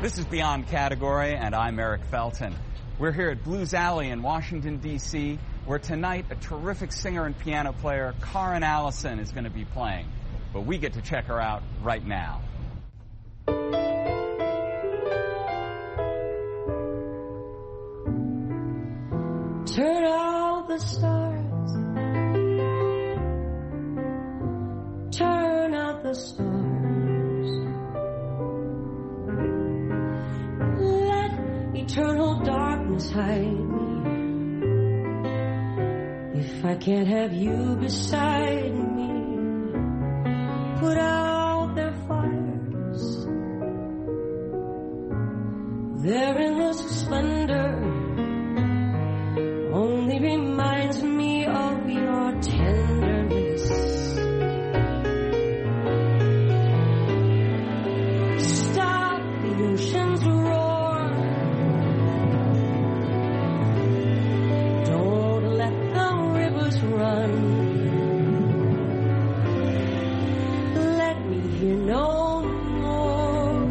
This is Beyond Category, and I'm Eric Felton. We're here at Blues Alley in Washington, D.C., where tonight a terrific singer and piano player, Karen Allison, is going to be playing. But we get to check her out right now. Turn out the stars. Turn out the stars. Let eternal darkness hide me. If I can't have you beside me, put out their fires. Their endless splendor only reminds me of your tenderness. Stop the ocean's roar. Don't let the rivers run. Let me hear no more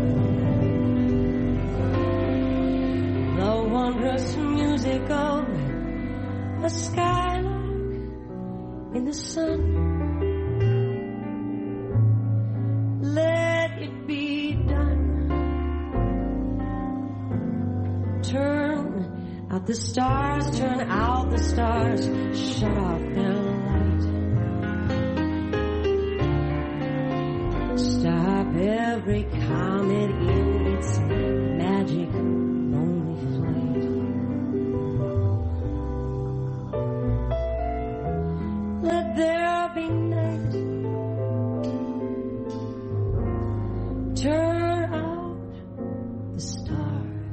the wondrous music of a skylark in the sun. Let it be done. Turn out the stars, turn out the stars, shut off their light. Stop every comet in its magic lonely flight. Let there be night. Turn out the stars.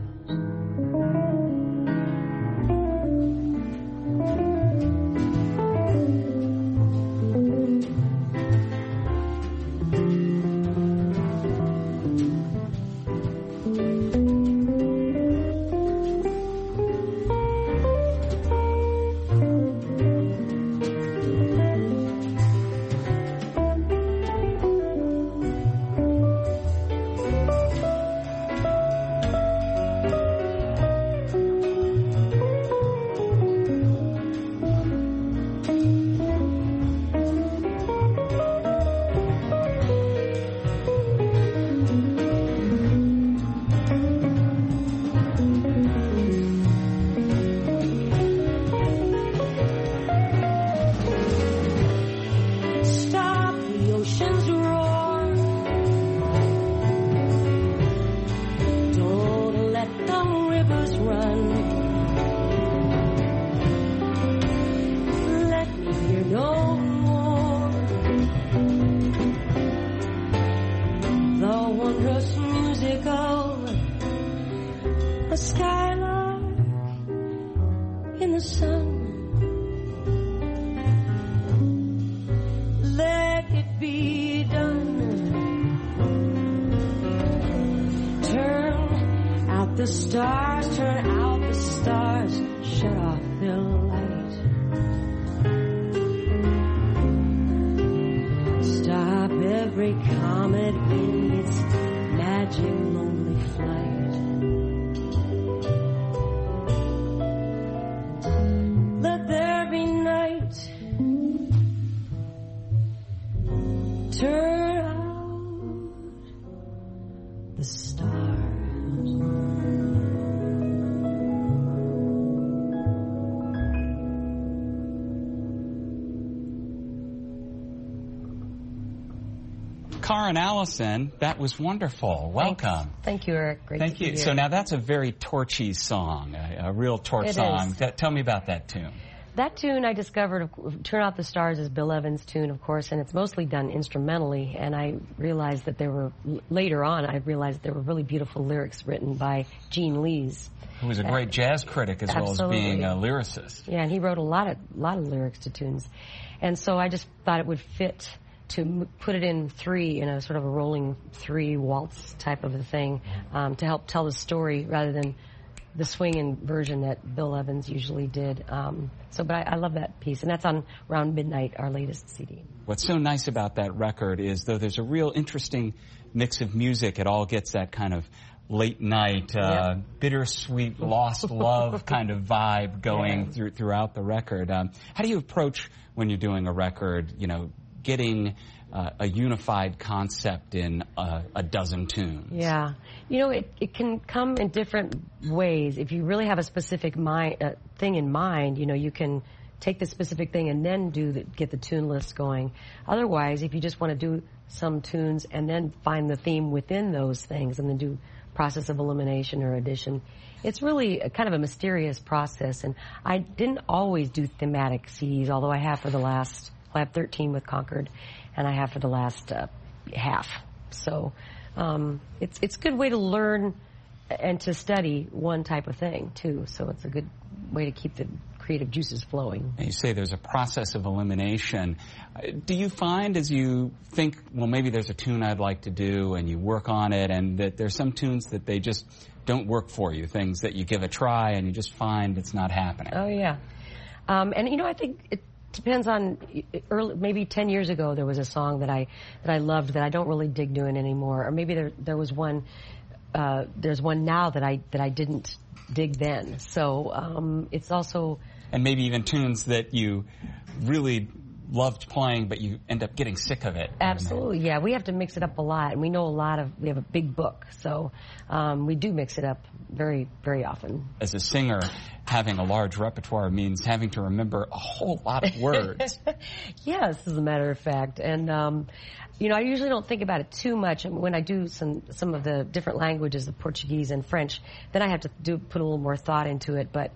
The stars, turn out the stars, shut off their light. Stop every comet in its magic lonely flight. Let there be night. Turn out the stars. Karen Allison, that was wonderful. Welcome. Thank you, Eric. Great Thank to be you. here. So now that's a very torchy song, a real torch song. Tell me about that tune. That tune I discovered, Turn Out the Stars, is Bill Evans' tune, of course, and it's mostly done instrumentally. And I realized that later on, I realized there were really beautiful lyrics written by Gene Lees, who was a great jazz critic as well as being a lyricist. Yeah, and he wrote a lot of lyrics to tunes. And so I just thought it would fit to put it in three, in a sort of a rolling three waltz type of a thing, to help tell the story rather than the swinging version that Bill Evans usually did. But I love that piece, and that's on Around Midnight, our latest CD. What's so nice about that record is, though there's a real interesting mix of music, it all gets that kind of late night, bittersweet, lost love kind of vibe going throughout the record. How do you approach when you're doing a record, you know, getting a unified concept in a dozen tunes? Yeah. You know, it can come in different ways. If you really have a specific thing in mind, you know, you can take the specific thing and then get the tune list going. Otherwise, if you just want to do some tunes and then find the theme within those things and then do process of elimination or addition, it's really kind of a mysterious process. And I didn't always do thematic CDs, although I have for the last, I have 13 with Concord, and I have for the last half. So it's a good way to learn and to study one type of thing, too. So it's a good way to keep the creative juices flowing. And you say there's a process of elimination. Do you find as you think, well, maybe there's a tune I'd like to do, and you work on it, and that there's some tunes that they just don't work for you, things that you give a try and you just find it's not happening? Oh, yeah. And, you know, I think it depends on, maybe 10 years ago there was a song that I loved that I don't really dig doing anymore. Or maybe there was one, there's one now that I didn't dig then. So it's also... And maybe even tunes that you really loved playing, but you end up getting sick of it. Absolutely, yeah. We have to mix it up a lot, and we have a big book, so we do mix it up very, very often. As a singer, having a large repertoire means having to remember a whole lot of words. Yes, as a matter of fact. And, you know, I usually don't think about it too much. When I do some of the different languages, the Portuguese and French, then I have to put a little more thought into it. But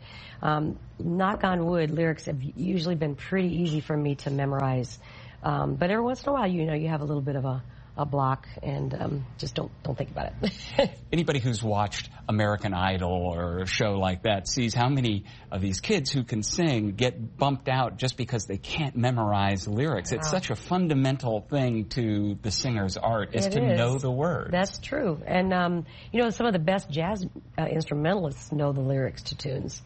knock on wood, lyrics have usually been pretty easy for me to memorize. But every once in a while, you know, you have a little bit of a block, and just don't think about it. Anybody who's watched American Idol or a show like that sees how many of these kids who can sing get bumped out just because they can't memorize lyrics. Wow. It's such a fundamental thing to the singer's art is to know the words. That's true. And, you know, some of the best jazz instrumentalists know the lyrics to tunes.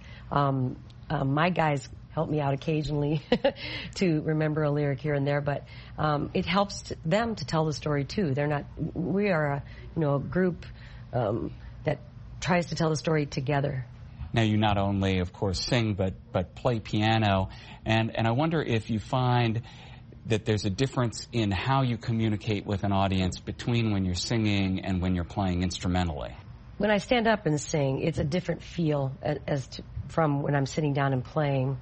My guys help me out occasionally to remember a lyric here and there, but it helps them to tell the story too. We are a group that tries to tell the story together. Now you not only, of course, sing, but play piano, and I wonder if you find that there's a difference in how you communicate with an audience between when you're singing and when you're playing instrumentally. When I stand up and sing, it's a different feel from when I'm sitting down and playing.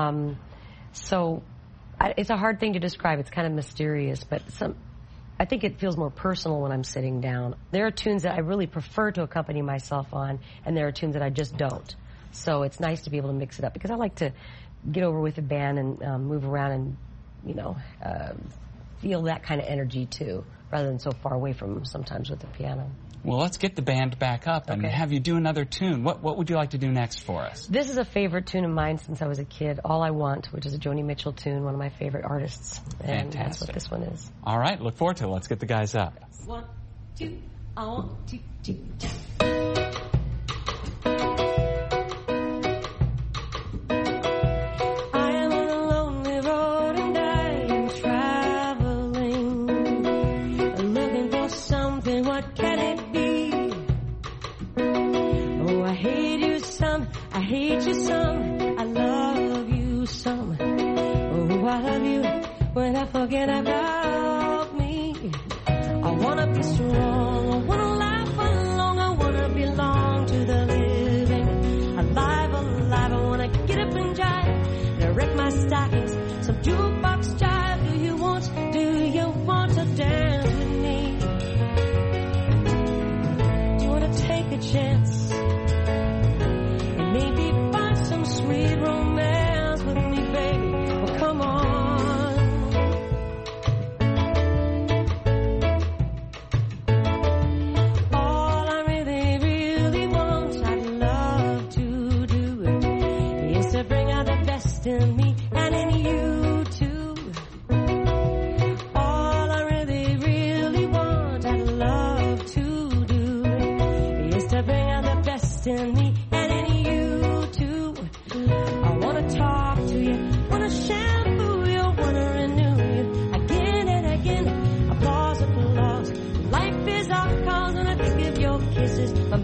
So it's a hard thing to describe. It's kind of mysterious, but I think it feels more personal when I'm sitting down. There are tunes that I really prefer to accompany myself on, and there are tunes that I just don't. So it's nice to be able to mix it up, because I like to get over with the band and move around and, you know, feel that kind of energy too, rather than so far away from sometimes with the piano. Well, let's get the band back up and have you do another tune. What would you like to do next for us? This is a favorite tune of mine since I was a kid, All I Want, which is a Joni Mitchell tune, one of my favorite artists. And fantastic. That's what this one is. All right, look forward to it. Let's get the guys up. 1, 2, I want to, 2. I hate you some, I love you some. Oh, I love you when I forget about me. I wanna be strong, I wanna laugh along, I wanna belong to the living. Alive, alive, I wanna get up and jive, and wreck my stockings, some jukebox jive. Do you want to dance with me? Do you wanna take a chance? Maybe find some sweet romance with me, baby. Well, come on. All I really, really want, I'd love to do, is to bring out the best in me and in you too. All I really, really want, I'd love to do, is to bring out the best in me. Talk to you, wanna shampoo you, wanna renew you again and again. Applause, applause. Life is our cause, and I think of your kisses.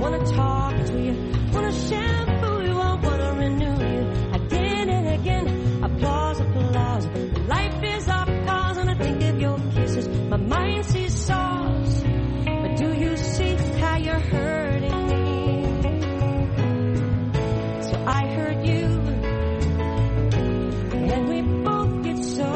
wanna talk to you, wanna shampoo you, I wanna renew you again and again. Applause, applause. Life is up cause and I think of your kisses. My mind sees stars, but do you see how you're hurting me? So I hurt you, and we both get so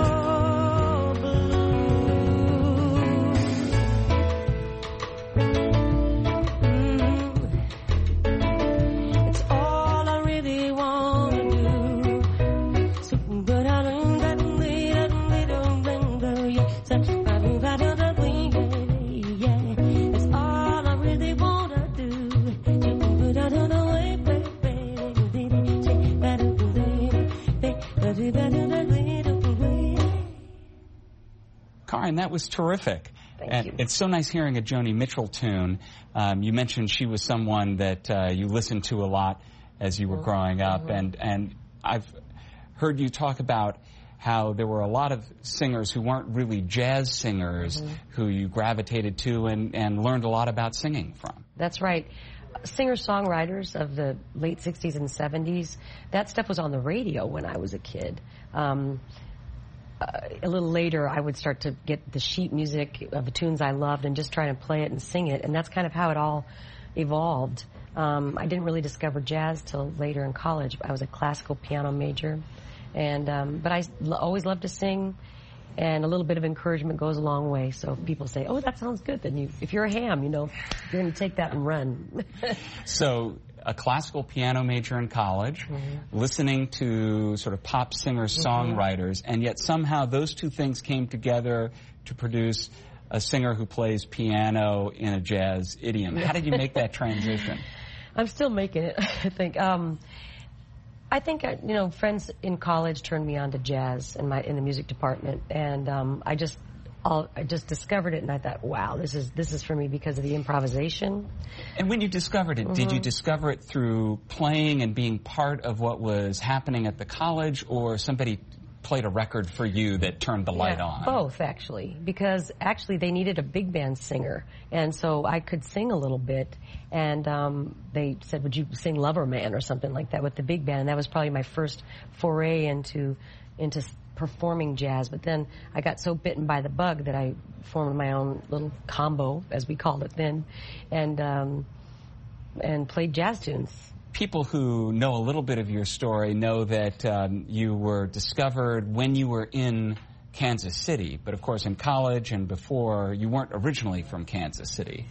Karin, that was terrific. Thank you. It's so nice hearing a Joni Mitchell tune. You mentioned she was someone that you listened to a lot as you were growing up, and I've heard you talk about how there were a lot of singers who weren't really jazz singers who you gravitated to and learned a lot about singing from. That's right. Singer-songwriters of the late 60s and 70s, that stuff was on the radio when I was a kid. A little later, I would start to get the sheet music of the tunes I loved and just try to play it and sing it, and that's kind of how it all evolved. I didn't really discover jazz till later in college. I was a classical piano major, and but I always loved to sing, and a little bit of encouragement goes a long way. So if people say, "Oh, that sounds good," then if you're a ham, you're going to take that and run. So a classical piano major in college, listening to sort of pop singer-songwriters, and yet somehow those two things came together to produce a singer who plays piano in a jazz idiom. How did you make that transition? I'm still making it, I think. I think, friends in college turned me on to jazz in the music department, and I just discovered it, and I thought, wow, this is for me because of the improvisation. And when you discovered it, did you discover it through playing and being part of what was happening at the college, or somebody played a record for you that turned the light on? Both, actually, because actually they needed a big band singer, and so I could sing a little bit, and they said, would you sing Lover Man or something like that with the big band, and that was probably my first foray into performing jazz. But then I got so bitten by the bug that I formed my own little combo, as we called it then, and played jazz tunes. People who know a little bit of your story know that you were discovered when you were in Kansas City, but of course in college and before, you weren't originally from Kansas City.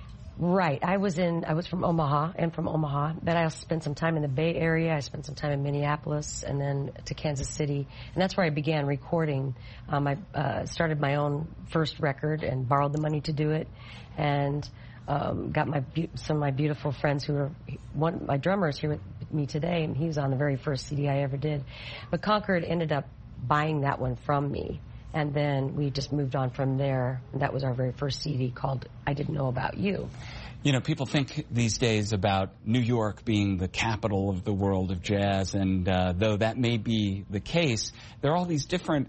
Right. I was from Omaha, but I also spent some time in the Bay Area. I spent some time in Minneapolis, and then to Kansas City, and that's where I began recording. I started my own first record and borrowed the money to do it, and got some of my beautiful friends who are my drummers here with me today, and he was on the very first CD I ever did. But Concord ended up buying that one from me, and then we just moved on from there. And that was our very first CD called I Didn't Know About You. You know, people think these days about New York being the capital of the world of jazz, and though that may be the case, there are all these different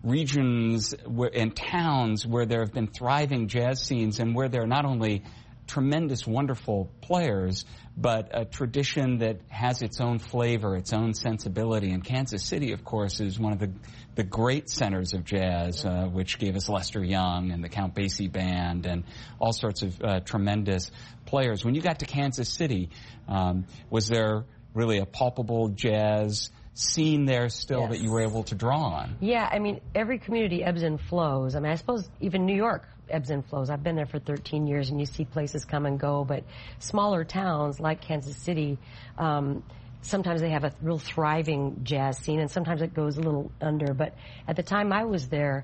regions and towns where there have been thriving jazz scenes and where there are not only tremendous, wonderful players, but a tradition that has its own flavor, its own sensibility. And Kansas City, of course, is one of the great centers of jazz, which gave us Lester Young and the Count Basie Band and all sorts of tremendous players. When you got to Kansas City, was there really a palpable jazz scene there still that you were able to draw on? Yeah, I mean, every community ebbs and flows. I mean, I suppose even New York ebbs and flows. I've been there for 13 years, and you see places come and go, but smaller towns like Kansas City, sometimes they have a real thriving jazz scene, and sometimes it goes a little under. But at the time I was there,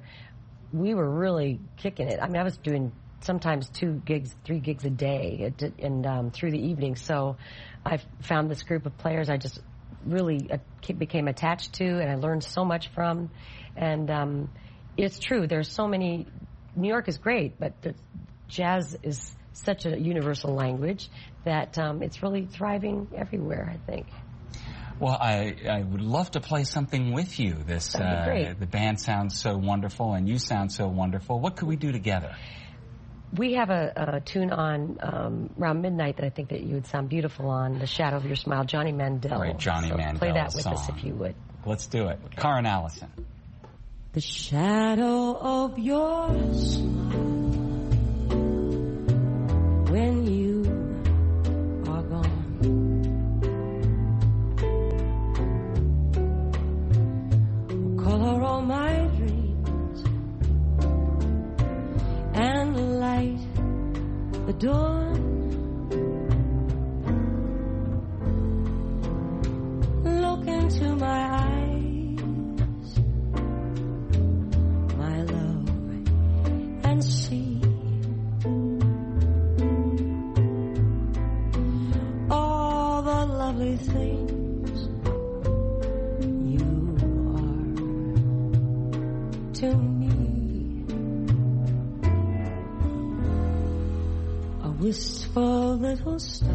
we were really kicking it. I mean, I was doing sometimes 2 gigs, 3 gigs a day, and through the evening. So I found this group of players I just really became attached to, and I learned so much from. And it's true, there's so many. New York is great, but the jazz is such a universal language that it's really thriving everywhere, I think. Well, I would love to play something with you. That'd be great. The band sounds so wonderful, and you sound so wonderful. What could we do together? We have a tune on around midnight that I think that you would sound beautiful on, The Shadow of Your Smile, Johnny Mandel. Great Johnny Mandel play that with song. us if you would. Let's do it. Karen Allison. The shadow of your smile when you are gone, will color all my dreams and light the dawn. Look into my eyes, my love, and see all the lovely things you are to me. A wistful little star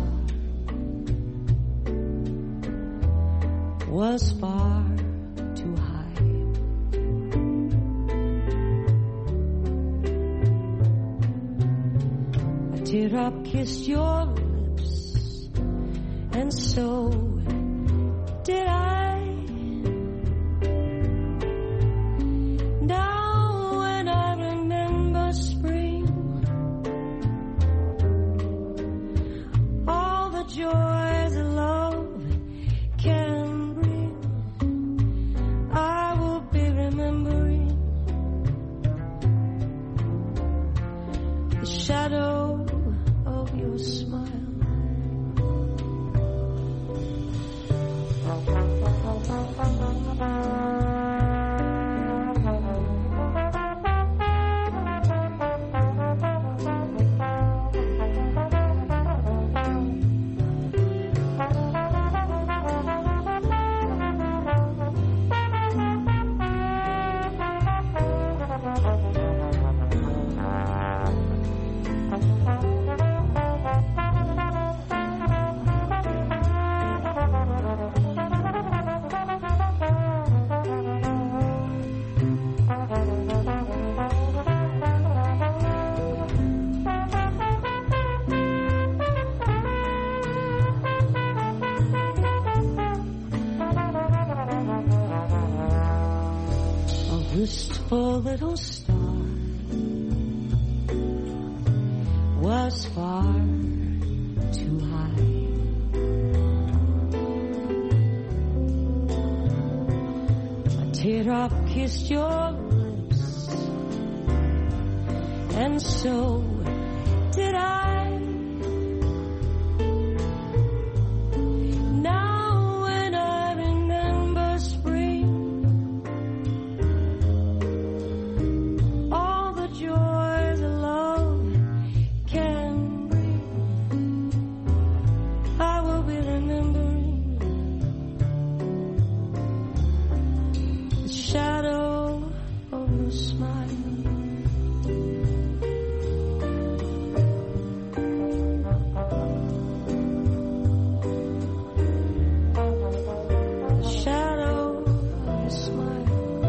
was far too high. A teardrop kissed your lips, and so did I. Now when I remember spring, all the joys of love can bring, I will be remembering the shadow of your smile. Wistful little star was far too high. A teardrop kissed your lips, and so did I. Now when I remember spring, joys of love can bring, I will be remembering the shadow of your smile. The shadow of your smile.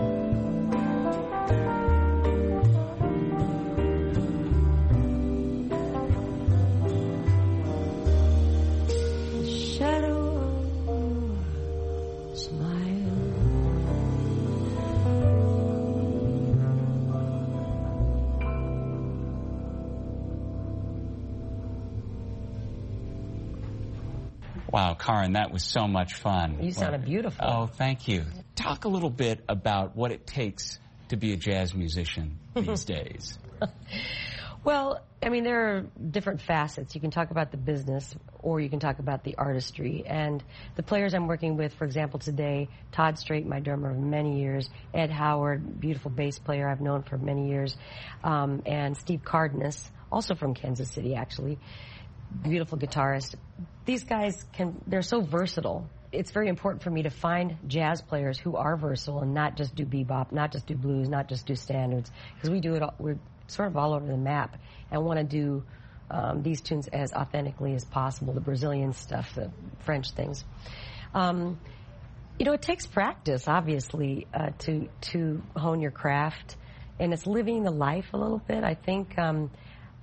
Wow, Karen, that was so much fun. You sounded beautiful. Oh, thank you. Talk a little bit about what it takes to be a jazz musician these days. Well, I mean, there are different facets. You can talk about the business, or you can talk about the artistry. And the players I'm working with, for example, today, Todd Strait, my drummer of many years, Ed Howard, beautiful bass player I've known for many years, and Steve Cardenas, also from Kansas City, actually, beautiful guitarist. These guys they're so versatile. It's very important for me to find jazz players who are versatile and not just do bebop, not just do blues, not just do standards, because we do it all, we're sort of all over the map and want to do these tunes as authentically as possible, the Brazilian stuff, the French things. You know, it takes practice, obviously, to hone your craft, and it's living the life a little bit. I think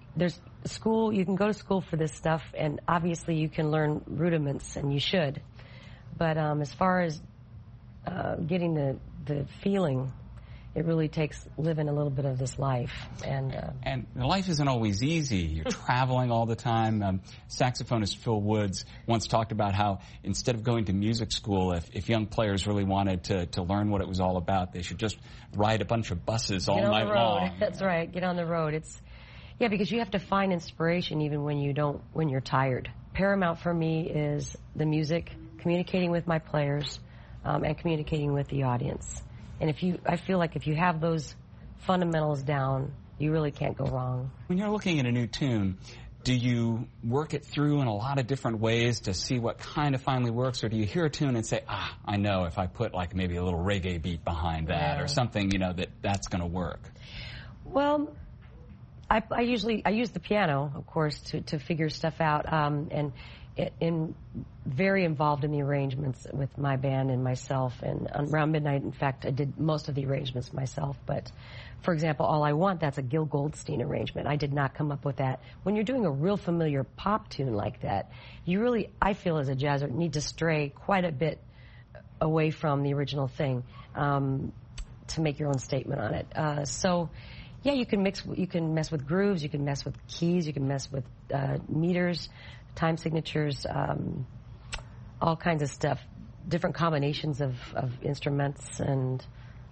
there's school, you can go to school for this stuff, and obviously you can learn rudiments, and you should. But as far as getting the feeling, it really takes living a little bit of this life. And life isn't always easy. You're traveling all the time. Saxophonist Phil Woods once talked about how instead of going to music school, if young players really wanted to learn what it was all about, they should just ride a bunch of buses all night long. That's right. Get on the road. Because you have to find inspiration even when you're tired. Paramount for me is the music, communicating with my players, and communicating with the audience. And I feel like if you have those fundamentals down, you really can't go wrong. When you're looking at a new tune, do you work it through in a lot of different ways to see what kind of finally works, or do you hear a tune and say, I know if I put like maybe a little reggae beat behind that or something, that's going to work? Well, I usually use the piano, of course, to figure stuff out, and very involved in the arrangements with my band and myself. And around midnight, in fact, I did most of the arrangements myself. But, for example, All I Want, that's a Gil Goldstein arrangement. I did not come up with that. When you're doing a real familiar pop tune like that, you really, I feel as a jazzer, need to stray quite a bit away from the original thing to make your own statement on it. Yeah, you can mess with grooves, you can mess with keys, you can mess with meters, time signatures, all kinds of stuff, different combinations of instruments, and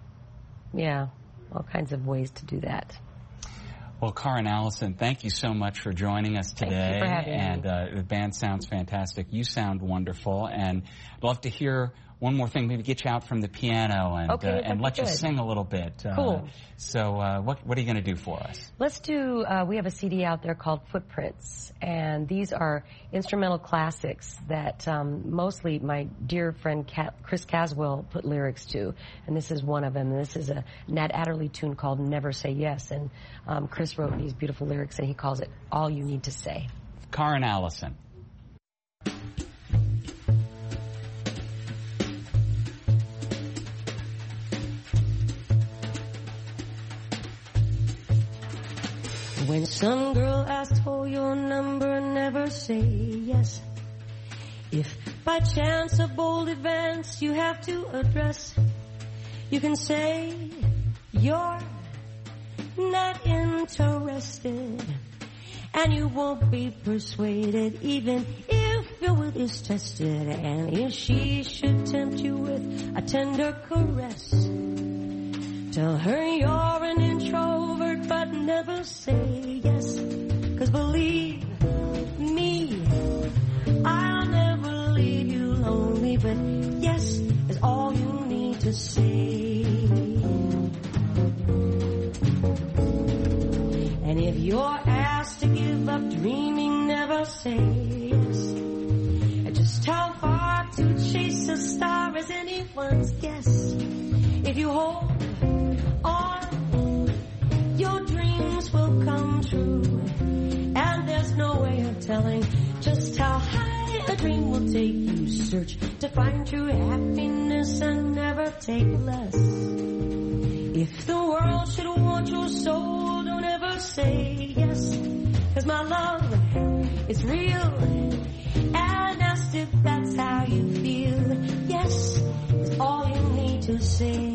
all kinds of ways to do that. Well, Karen Allison, thank you so much for joining us today. Thank you for having me. And the band sounds fantastic. You sound wonderful, and I'd love to hear one more thing, maybe get you out from the piano and let you sing a little bit. Cool. So what are you going to do for us? Let's do, we have a CD out there called Footprints, and these are instrumental classics that mostly my dear friend Chris Caswell put lyrics to, and this is one of them. This is a Nat Adderley tune called Never Say Yes, and Chris wrote these beautiful lyrics, and he calls it All You Need to Say. Karen Allison. When some girl asks for your number, never say yes. If by chance a bold advance you have to address, you can say you're not interested, and you won't be persuaded even if your will is tested. And if she should tempt you with a tender caress, tell her you're an introvert, but never say yes. 'Cause believe me, I'll never leave you lonely, but yes is all you need to say. And if you're asked to give up dreaming, never say yes. And just how far to chase a star is anyone's guess. If you hold on, your dreams will come true, and there's no way of telling just how high a dream will take you. Search to find true happiness and never take less. If the world should want your soul, don't ever say yes, 'cause my love is real, and asked if that's how you feel, yes is all you need to say.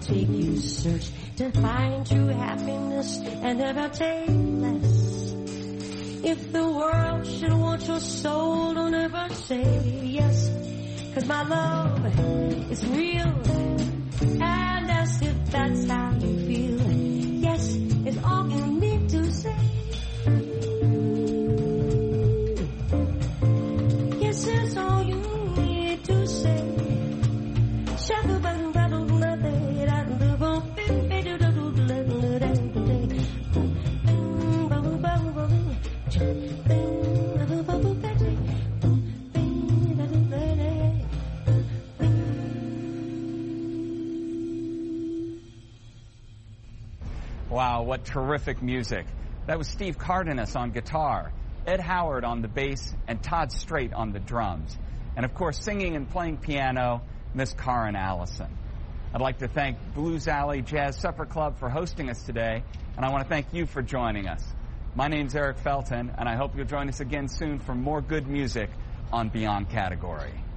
take you search to find true happiness and never take less. If the world should want your soul, don't ever say yes, 'cause my love is real, and as if that's how you feel, yes is all you need to say. Yes is all you need to say. Wow, what terrific music. That was Steve Cardenas on guitar, Ed Howard on the bass, and Todd Straight on the drums. And of course, singing and playing piano, Miss Karen Allison. I'd like to thank Blues Alley Jazz Supper Club for hosting us today, and I want to thank you for joining us. My name's Eric Felton, and I hope you'll join us again soon for more good music on Beyond Category.